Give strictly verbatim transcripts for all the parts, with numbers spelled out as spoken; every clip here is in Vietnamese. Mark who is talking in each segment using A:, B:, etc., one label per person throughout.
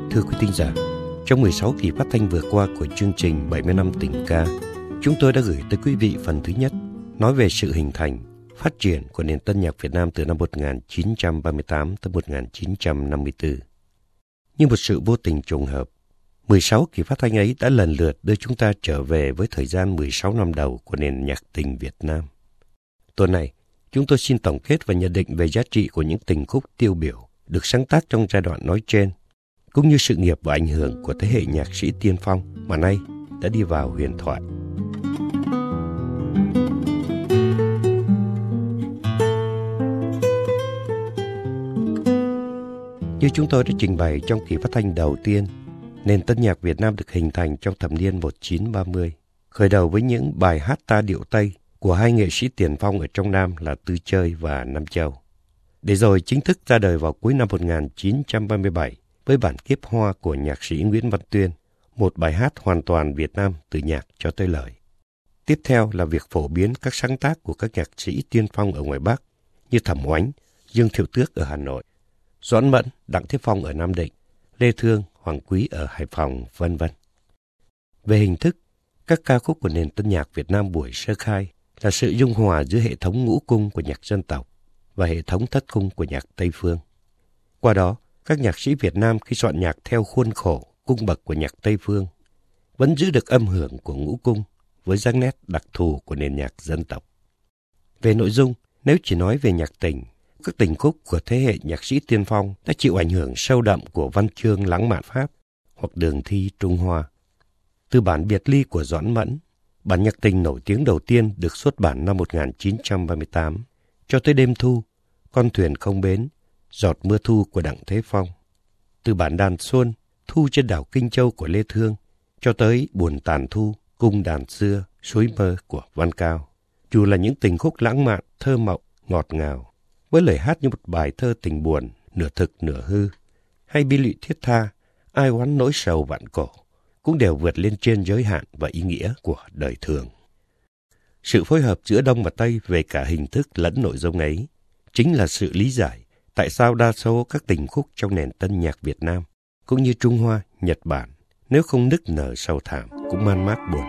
A: Thưa quý thính giả, trong mười sáu kỳ phát thanh vừa qua của chương trình bảy mươi năm tình ca, chúng tôi đã gửi tới quý vị phần thứ nhất, nói về sự hình thành, phát triển của nền tân nhạc Việt Nam từ năm một nghìn chín trăm ba mươi tám tới một nghìn chín trăm năm mươi tư. Như một sự vô tình trùng hợp, mười sáu kỳ phát thanh ấy đã lần lượt đưa chúng ta trở về với thời gian mười sáu năm đầu của nền nhạc tình Việt Nam. Tuần này, chúng tôi xin tổng kết và nhận định về giá trị của những tình khúc tiêu biểu được sáng tác trong giai đoạn nói trên, cũng như sự nghiệp và ảnh hưởng của thế hệ nhạc sĩ tiên phong mà nay đã đi vào huyền thoại. Như chúng tôi đã trình bày trong kỳ phát thanh đầu tiên, nền tân nhạc Việt Nam được hình thành trong thập niên một nghìn chín trăm ba mươi, khởi đầu với những bài hát ta điệu Tây của hai nghệ sĩ tiền phong ở trong Nam là Tư Chơi và Nam Châu, để rồi chính thức ra đời vào cuối năm một nghìn chín trăm ba mươi bảy với bản Kiếp Hoa của nhạc sĩ Nguyễn Văn Tuyên, một bài hát hoàn toàn Việt Nam từ nhạc cho tới lời. Tiếp theo là việc phổ biến các sáng tác của các nhạc sĩ tiên phong ở ngoài Bắc như Thẩm Oánh, Dương Thiệu Tước ở Hà Nội, Doãn Mẫn, Đặng Thế Phong ở Nam Định, Lê Thương, Hoàng Quý ở Hải Phòng, vân vân. Về hình thức, các ca khúc của nền tân nhạc Việt Nam buổi sơ khai là sự dung hòa giữa hệ thống ngũ cung của nhạc dân tộc và hệ thống thất cung của nhạc Tây phương. Qua đó, các nhạc sĩ Việt Nam khi soạn nhạc theo khuôn khổ, cung bậc của nhạc Tây phương vẫn giữ được âm hưởng của ngũ cung với dáng nét đặc thù của nền nhạc dân tộc. Về nội dung, nếu chỉ nói về nhạc tình, các tình khúc của thế hệ nhạc sĩ tiên phong đã chịu ảnh hưởng sâu đậm của văn chương lãng mạn Pháp hoặc đường thi Trung Hoa. Từ bản Biệt Ly của Doãn Mẫn, bản nhạc tình nổi tiếng đầu tiên được xuất bản năm một nghìn chín trăm ba mươi tám, cho tới Đêm Thu, Con Thuyền Không Bến, Giọt Mưa Thu của Đặng Thế Phong. Từ bản Đàn Xuân, Thu trên đảo Kinh Châu của Lê Thương, cho tới Buồn Tàn Thu, Cung Đàn Xưa, Suối Mơ của Văn Cao. Dù là những tình khúc lãng mạn, thơ mộng, ngọt ngào, với lời hát như một bài thơ tình buồn, nửa thực nửa hư, hay bi lụy thiết tha, ai oán nỗi sầu vạn cổ, cũng đều vượt lên trên giới hạn và ý nghĩa của đời thường. Sự phối hợp giữa Đông và Tây về cả hình thức lẫn nội dung ấy chính là sự lý giải tại sao đa số các tình khúc trong nền tân nhạc Việt Nam, cũng như Trung Hoa, Nhật Bản, nếu không nức nở sầu thảm cũng man mác buồn.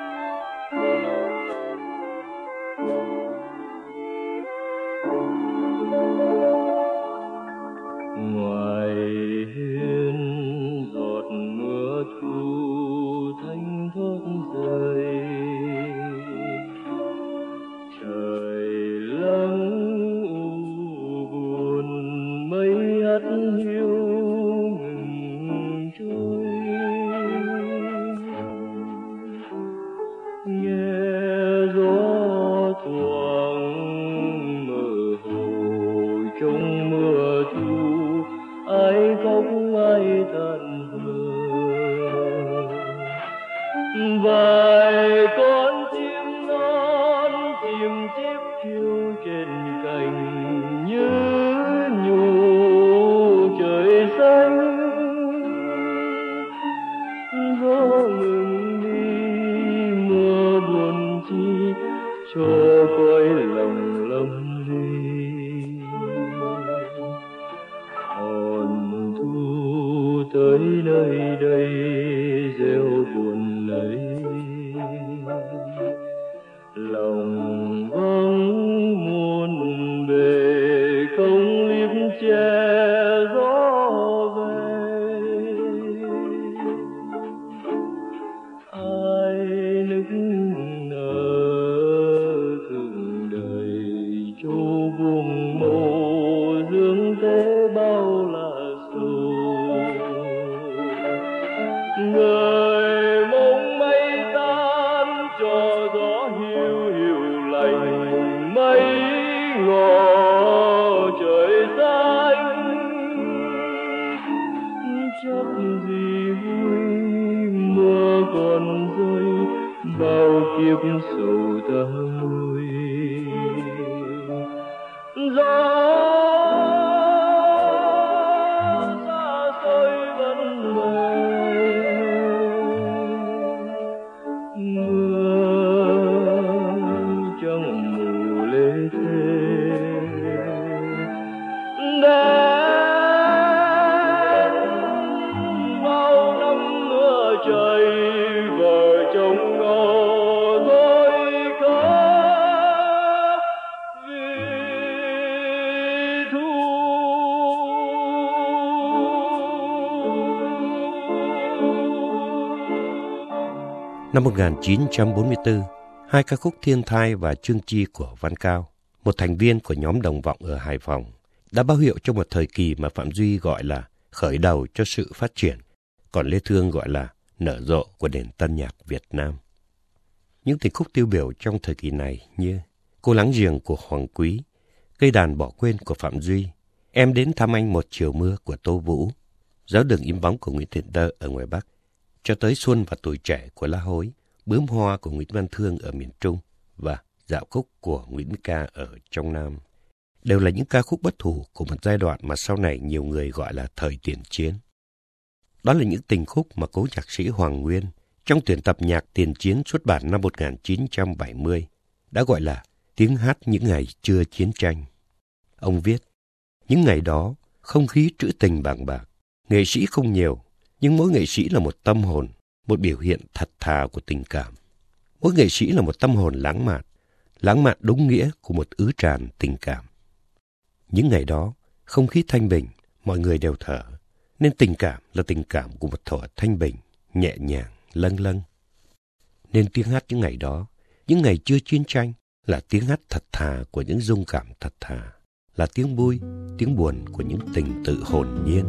B: Ngoài hiên giọt mưa thu thanh thoát rơi, trời lắng u buồn mây hắt hiu ngừng trôi. Nghe gió thoảng mơ hồ trong mưa thu, ai khóc ai than thở. Vài con chim non chim chiếp phiêu trên cành như nhủ trời xanh. Gió ngừng đi mưa buồn chi cho cõi lòng lâm ly. Hòn thu tới nơi đây reo buồn lấy, lòng vắng muôn bề không liếp che gió về. Ai nức nở thương đời châu buông màu dương thế bao là sầu. Người mong mây tan cho gió hiu hiu lạnh, mây ngỏ trời xanh. Chắc gì vui mưa còn rơi, bao kiếp sầu ta nguôi. Gió xa xôi vẫn về, mưa trong mù lê thế. Đến
A: Năm một nghìn chín trăm bốn mươi tư, hai ca khúc Thiên Thai và Chương Chi của Văn Cao, một thành viên của nhóm Đồng Vọng ở Hải Phòng, đã báo hiệu cho một thời kỳ mà Phạm Duy gọi là khởi đầu cho sự phát triển, còn Lê Thương gọi là nở rộ của nền tân nhạc Việt Nam. Những tình khúc tiêu biểu trong thời kỳ này như Cô Láng Giềng của Hoàng Quý, Cây Đàn Bỏ Quên của Phạm Duy, Em Đến Thăm Anh Một Chiều Mưa của Tô Vũ, Giáo Đường Im Bóng của Nguyễn Thiện Tơ ở ngoài Bắc, cho tới Xuân và Tuổi Trẻ của La Hối, Bướm Hoa của Nguyễn Văn Thương ở miền Trung và Dạo Khúc của Nguyễn Mỹ Ca ở trong Nam, đều là những ca khúc bất hủ của một giai đoạn mà sau này nhiều người gọi là thời tiền chiến. Đó là những tình khúc mà cố nhạc sĩ Hoàng Nguyên trong tuyển tập nhạc tiền chiến xuất bản năm một nghìn chín trăm bảy mươi đã gọi là tiếng hát những ngày chưa chiến tranh. Ông viết, những ngày đó không khí trữ tình bàng bạc, nghệ sĩ không nhiều, nhưng mỗi nghệ sĩ là một tâm hồn, một biểu hiện thật thà của tình cảm. Mỗi nghệ sĩ là một tâm hồn lãng mạn, lãng mạn đúng nghĩa của một ứ tràn tình cảm. Những ngày đó, không khí thanh bình, mọi người đều thở, nên tình cảm là tình cảm của một thuở thanh bình, nhẹ nhàng, lâng lâng. Nên tiếng hát những ngày đó, những ngày chưa chiến tranh, là tiếng hát thật thà của những dung cảm thật thà, là tiếng vui, tiếng buồn của những tình tự hồn nhiên.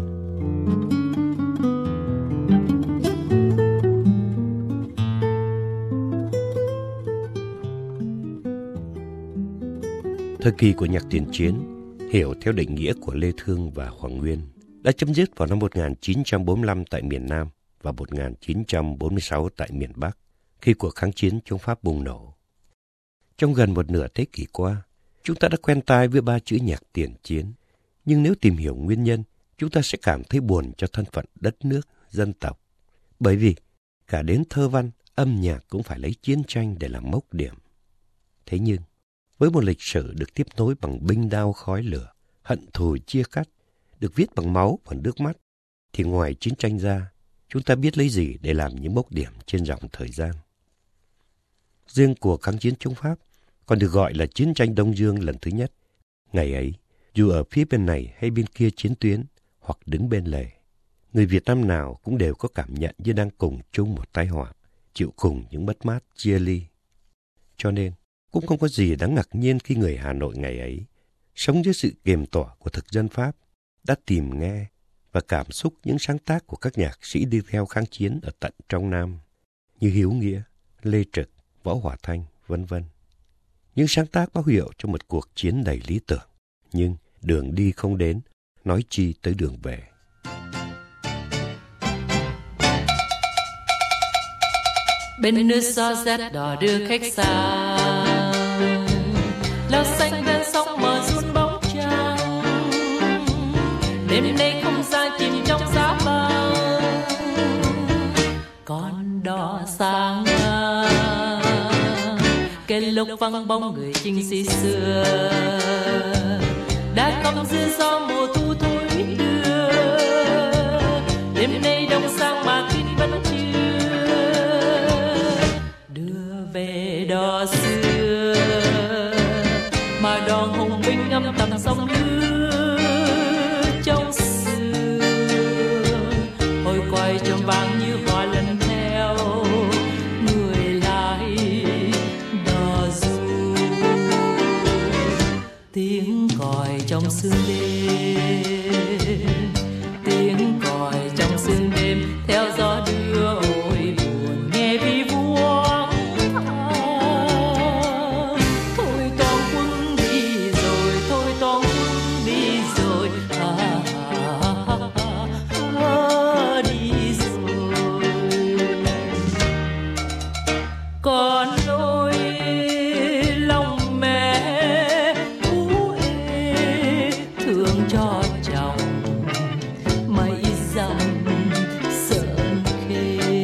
A: Thời kỳ của nhạc tiền chiến, hiểu theo định nghĩa của Lê Thương và Hoàng Nguyên, đã chấm dứt vào năm một nghìn chín trăm bốn mươi lăm tại miền Nam và một nghìn chín trăm bốn mươi sáu tại miền Bắc, khi cuộc kháng chiến chống Pháp bùng nổ. Trong gần một nửa thế kỷ qua, chúng ta đã quen tai với ba chữ nhạc tiền chiến, nhưng nếu tìm hiểu nguyên nhân, chúng ta sẽ cảm thấy buồn cho thân phận đất nước, dân tộc. Bởi vì cả đến thơ văn, âm nhạc cũng phải lấy chiến tranh để làm mốc điểm. Thế nhưng, với một lịch sử được tiếp nối bằng binh đao khói lửa, hận thù chia cắt, được viết bằng máu và nước mắt, thì ngoài chiến tranh ra, chúng ta biết lấy gì để làm những mốc điểm trên dòng thời gian. Riêng cuộc kháng chiến chống Pháp còn được gọi là chiến tranh Đông Dương lần thứ nhất. Ngày ấy, dù ở phía bên này hay bên kia chiến tuyến, hoặc đứng bên lề, người Việt Nam nào cũng đều có cảm nhận như đang cùng chung một tai họa, chịu cùng những mất mát chia ly. Cho nên, cũng không có gì đáng ngạc nhiên khi người Hà Nội ngày ấy, sống dưới sự kiềm tỏa của thực dân Pháp, đã tìm nghe và cảm xúc những sáng tác của các nhạc sĩ đi theo kháng chiến ở tận trong Nam, như Hiếu Nghĩa, Lê Trực, Võ Hỏa Thanh, vân vân. Những sáng tác báo hiệu cho một cuộc chiến đầy lý tưởng, nhưng đường đi không đến, nói chi tới đường về.
C: Bên nước gió rét đỏ đưa khách xa, lao xanh ven sông mờ run bóng trăng. Đêm nay không gian chìm trong giá băng, con đò sáng cái lúc vắng bóng người chinh sĩ xưa đã cong dư gió mùa thu thối đưa. Đêm nay đông sang mà tin vẫn chưa đưa về đò xưa, mà đò hùng binh âm thầm sông lứa trong xưa. Hồi quay trong vàng như hoa lần theo người lái đò du. Tiếng còi trong sương đêm, tiếng còi trong sương đêm theo gió đưa ôi buồn nghe vi vuông. Thôi toàn quân đi rồi, thôi toàn quân đi rồi, à, à, à, à, đi rồi. Con ơi lòng mẹ ú ê thương cho chồng mấy dặm sợ khê.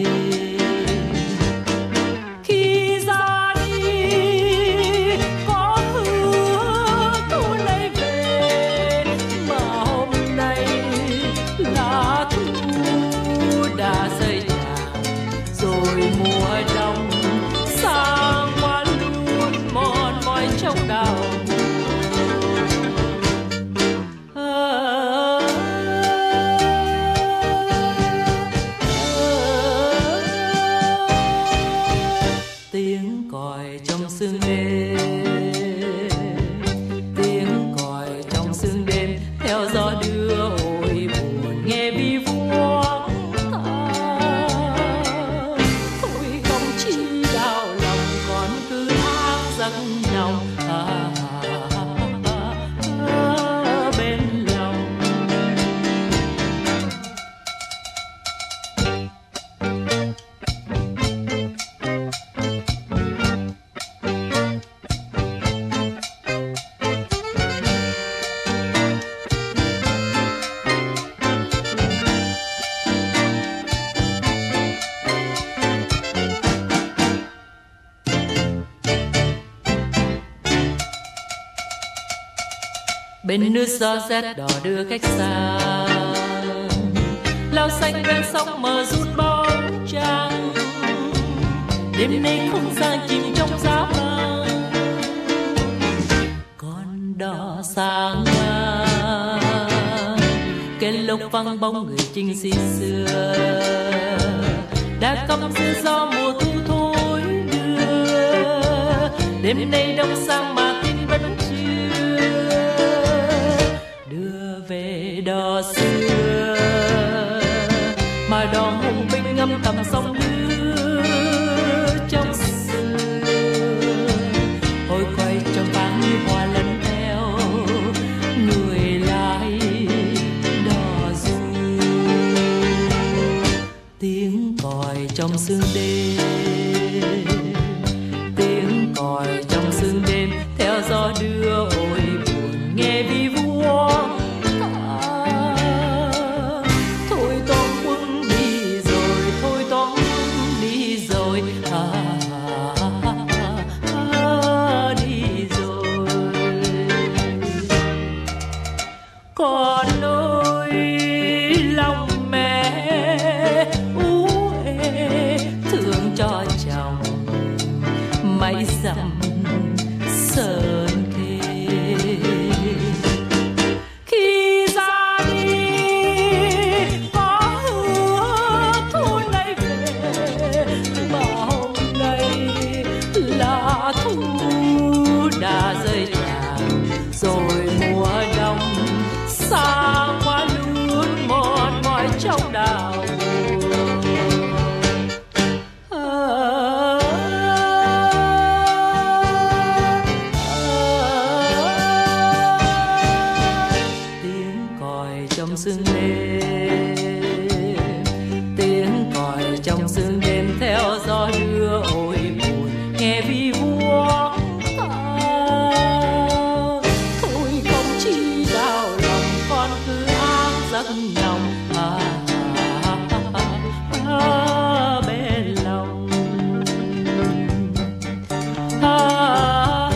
C: Khi ra đi có hứa thu lấy về, mà hôm nay lá thu đã rơi ràng rồi mùa đông sang qua luôn mòn mỏi trong đau. Bên nước gió rét đỏ đưa khách xa, lao xanh ven sóng mờ rút bóng trăng. Đêm nay không gian chìm trong giá vàng, con đò sáng ngang cái lốc văng bóng người chinh sĩ xưa đã cắm giữa gió mùa thu thối đưa. Đêm nay đông sang mà tin vẫn chưa đưa về đò xưa, mà đò hùng binh ngâm tầm sông lứa trong xưa. Hồi quay trong váng như hoa lẫn theo người lái đò du. Tiếng còi trong sương đêm, tiếng còi trong sương đêm theo gió đưa ôi buồn nghe vi vua. Thôi con quân đi rồi, thôi con đi rồi, à, à, à, à, đi rồi. Con ơi lòng mẹ ú ê thương cho chồng mây dầm sơn khê. Khi ra đi có hứa thu nay về, mà hôm nay là thu đã rơi tràn rồi. Mùa đông xa quá luôn mòn mỏi trong đào buồn. À, tiếng còi trong sương đêm, tiếng còi trong sương đêm theo gió đưa ôi buồn nghe vi vua. Thôi không chi đau lòng, con cứ áng giấc lòng à, à, à, à, bên lòng. À, à,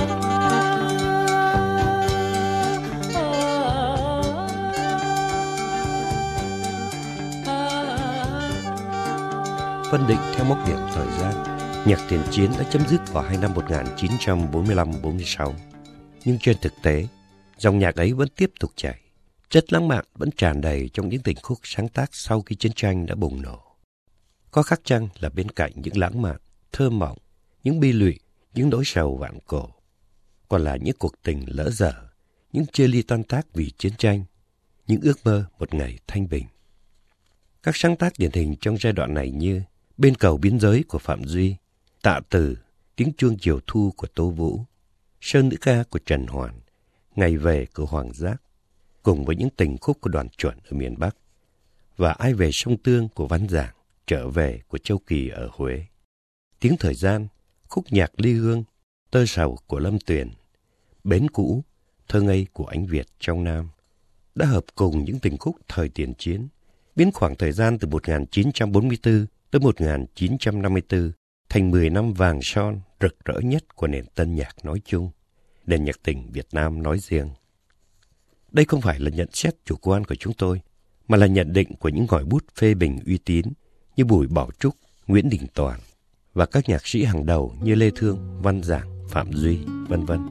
A: Phân định theo mốc điểm thời gian, nhạc tiền chiến đã chấm dứt vào hai năm một nghìn chín trăm bốn mươi lăm bốn mươi sáu. Nhưng trên thực tế, dòng nhạc ấy vẫn tiếp tục chảy. Chất lãng mạn vẫn tràn đầy trong những tình khúc sáng tác sau khi chiến tranh đã bùng nổ. Có khắc chăng là bên cạnh những lãng mạn, thơ mộng, những bi lụy, những nỗi sầu vạn cổ, còn là những cuộc tình lỡ dở, những chia ly tan tác vì chiến tranh, những ước mơ một ngày thanh bình. Các sáng tác điển hình trong giai đoạn này như Bên cầu biên giới của Phạm Duy, Tạ Từ, Tiếng chuông chiều thu của Tố Vũ, Sơn nữ ca của Trần Hoàn, Ngày về của Hoàng Giác, cùng với những tình khúc của Đoàn Chuẩn ở miền Bắc, và Ai về sông Tương của Văn Giảng, Trở về của Châu Kỳ ở Huế. Tiếng thời gian, khúc nhạc ly hương, Tơ sầu của Lâm Tuyền, Bến cũ, thơ ngây của Ánh Việt trong Nam, đã hợp cùng những tình khúc thời tiền chiến, biến khoảng thời gian từ một nghìn chín trăm bốn mươi tư tới một nghìn chín trăm năm mươi tư thành mười năm vàng son rực rỡ nhất của nền tân nhạc nói chung, nền nhạc tình Việt Nam nói riêng. Đây không phải là nhận xét chủ quan của chúng tôi, mà là nhận định của những ngòi bút phê bình uy tín như Bùi Bảo Trúc, Nguyễn Đình Toàn và các nhạc sĩ hàng đầu như Lê Thương, Văn Giảng, Phạm Duy, vân vân.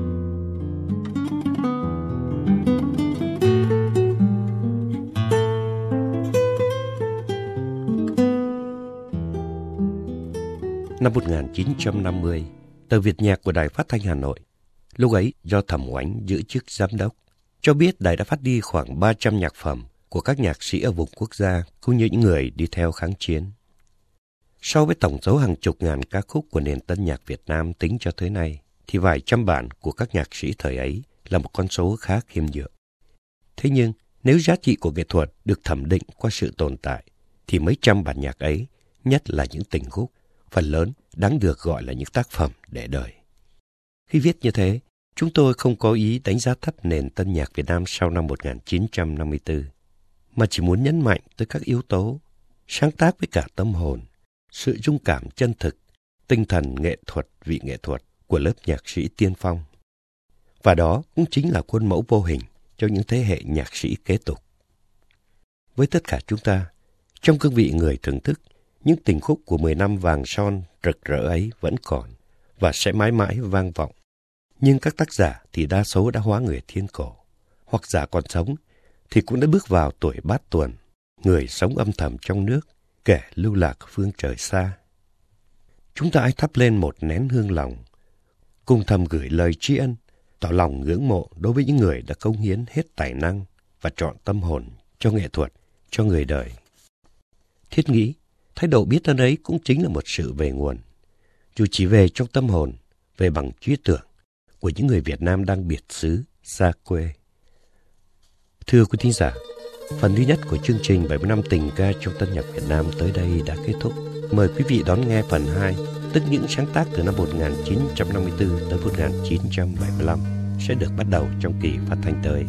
A: Năm một nghìn chín trăm năm mươi, tờ Việt Nhạc của Đài Phát thanh Hà Nội, lúc ấy do Thẩm Oánh giữ chức giám đốc, cho biết đài đã phát đi khoảng ba trăm nhạc phẩm của các nhạc sĩ ở vùng quốc gia cũng như những người đi theo kháng chiến. So với tổng số hàng chục ngàn ca khúc của nền tân nhạc Việt Nam tính cho tới nay, thì vài trăm bản của các nhạc sĩ thời ấy là một con số khá khiêm nhượng. Thế nhưng, nếu giá trị của nghệ thuật được thẩm định qua sự tồn tại, thì mấy trăm bản nhạc ấy, nhất là những tình khúc, phần lớn đáng được gọi là những tác phẩm để đời. Khi viết như thế, chúng tôi không có ý đánh giá thấp nền tân nhạc Việt Nam sau năm một nghìn chín trăm năm mươi tư, mà chỉ muốn nhấn mạnh tới các yếu tố sáng tác với cả tâm hồn, sự dung cảm chân thực, tinh thần nghệ thuật vị nghệ thuật của lớp nhạc sĩ tiên phong. Và đó cũng chính là khuôn mẫu vô hình cho những thế hệ nhạc sĩ kế tục. Với tất cả chúng ta, trong cương vị người thưởng thức, những tình khúc của mười năm vàng son rực rỡ ấy vẫn còn và sẽ mãi mãi vang vọng. Nhưng các tác giả thì đa số đã hóa người thiên cổ, hoặc giả còn sống thì cũng đã bước vào tuổi bát tuần, người sống âm thầm trong nước, kẻ lưu lạc phương trời xa. Chúng ta hãy thắp lên một nén hương lòng, cùng thầm gửi lời tri ân, tỏ lòng ngưỡng mộ đối với những người đã cống hiến hết tài năng và trọn tâm hồn cho nghệ thuật, cho người đời. Thiết nghĩ, thái độ biết ơn ấy cũng chính là một sự về nguồn, dù chỉ về trong tâm hồn, về bằng trí tưởng của những người Việt Nam đang biệt xứ, xa quê. Thưa quý thính giả, phần thứ nhất của chương trình bảy mươi năm tình ca trong tân nhạc Việt Nam tới đây đã kết thúc. Mời quý vị đón nghe phần hai, tức những sáng tác từ năm một nghìn chín trăm năm mươi tư tới một nghìn chín trăm bảy mươi lăm sẽ được bắt đầu trong kỳ phát thanh tới.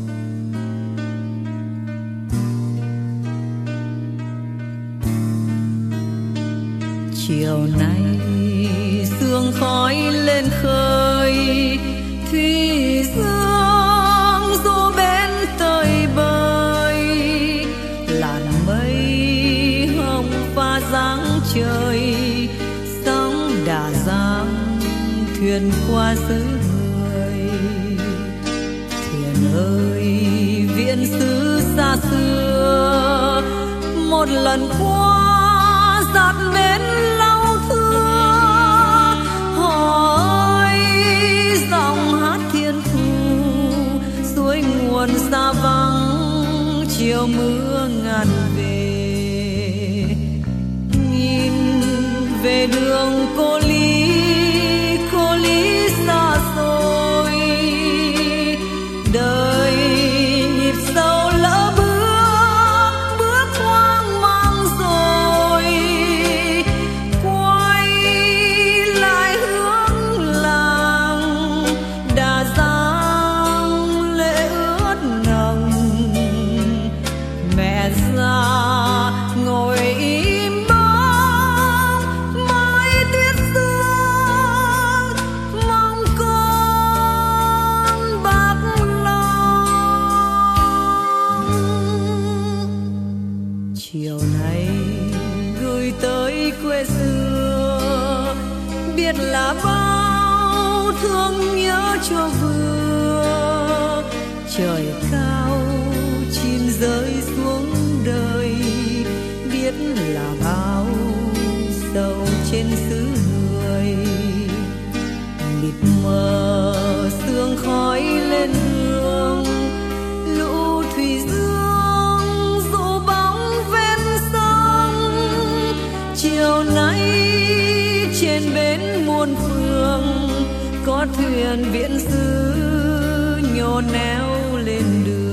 C: Chiều nay sương khói lên khơi, thủy dương du bên tơi bời, làn mây hồng pha dáng trời, sóng đà giang thuyền qua xứ người. Thuyền ơi viễn xứ xa xưa, một lần qua giạt bến lâu thưa. Hỏi dòng hát thiên thu, suối nguồn xa vắng, chiều mưa ngàn về. Nhìn về đường cô Lý, cô Lý xa xôi, đời nhịp sâu lỡ bước, bước hoang mang rồi. Quay lại hướng làng, Đà Giang lệ ướt nồng. Mẹ già ngồi im bóng, mái tuyết sương mong con bạc lòng. Chiều nay gửi tới quê xưa, biết là bao thương nhớ cho vừa. Trời cao chim rơi xuống đời, biết là bao sầu trên xứ người. Mịt mờ sương khói lên hương, lũ thủy dương dụ bóng ven sông. Chiều nay trên bến muôn phương, có thuyền viễn xứ nhô néo lên đường.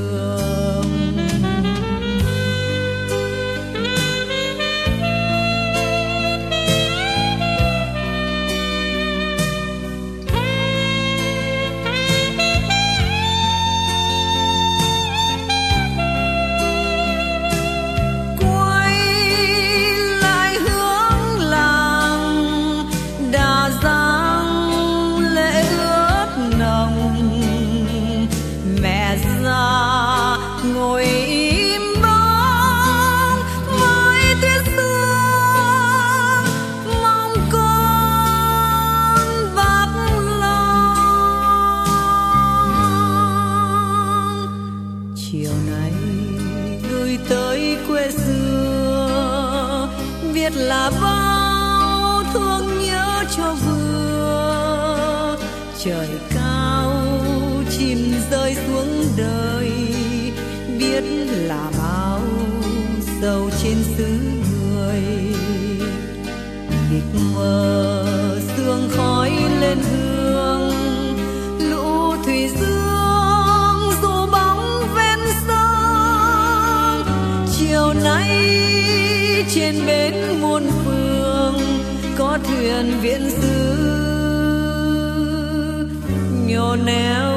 C: Quay lại hướng làng, Đà Giang lệ ướt nồng. Mẹ già ngồi im bóng, mái tuyết sương mong con bạc lòng. Chiều nay gửi tới quê xưa, biết là bao thương nhớ cho vừa. Trời cao chim rơi xuống đời, biết là bao sầu trên xứ người. Mịt mờ sương khói lên hương, lũ thủy dương dù bóng ven sông. Chiều nay trên bến muôn phương, có thuyền viễn xứ nhô néo